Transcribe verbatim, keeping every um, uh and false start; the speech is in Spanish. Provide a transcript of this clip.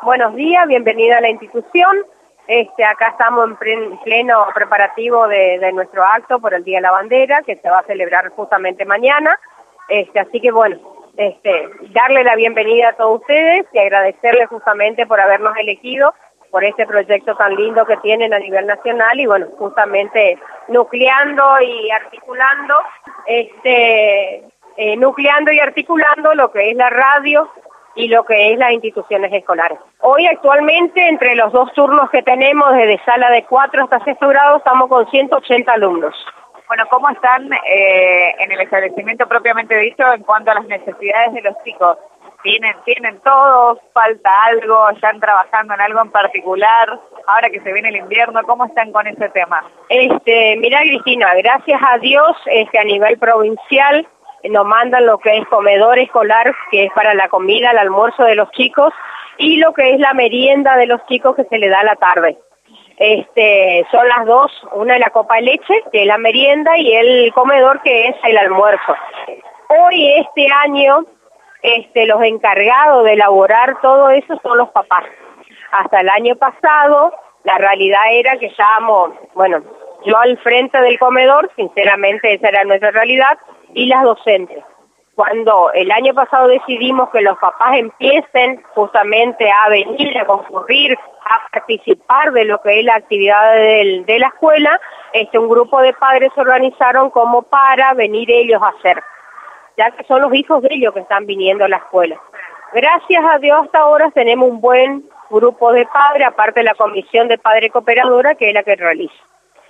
Buenos días, bienvenida a la institución. Este, acá estamos en pleno preparativo de, de nuestro acto por el Día de la Bandera, que se va a celebrar justamente mañana. Este, así que bueno, este, darle la bienvenida a todos ustedes y agradecerles justamente por habernos elegido por este proyecto tan lindo que tienen a nivel nacional y bueno, justamente nucleando y articulando, este, eh, nucleando y articulando lo que es la radio y lo que es las instituciones escolares. Hoy actualmente, entre los dos turnos que tenemos, desde sala de cuatro hasta sexto grado, estamos con ciento ochenta alumnos. Bueno, ¿cómo están eh, en el establecimiento propiamente dicho en cuanto a las necesidades de los chicos? ¿Tienen, tienen todos? ¿Falta algo? ¿Están trabajando en algo en particular? Ahora que se viene el invierno, ¿cómo están con ese tema? Este, mira, Cristina, gracias a Dios, este, a nivel provincial, nos mandan lo que es comedor escolar, que es para la comida, el almuerzo de los chicos, y lo que es la merienda de los chicos que se le da a la tarde. Este, son las dos, una es la copa de leche, que es la merienda, y el comedor, que es el almuerzo. Hoy, este año, este, los encargados de elaborar todo eso son los papás. Hasta el año pasado, la realidad era que estábamos, bueno, yo al frente del comedor, sinceramente esa era nuestra realidad, y las docentes. Cuando el año pasado decidimos que los papás empiecen justamente a venir, a concurrir, a participar de lo que es la actividad del, de la escuela, este, un grupo de padres se organizaron como para venir ellos a hacer, ya que son los hijos de ellos que están viniendo a la escuela. Gracias a Dios hasta ahora tenemos un buen grupo de padres, aparte de la comisión de padre cooperadora, que es la que realiza.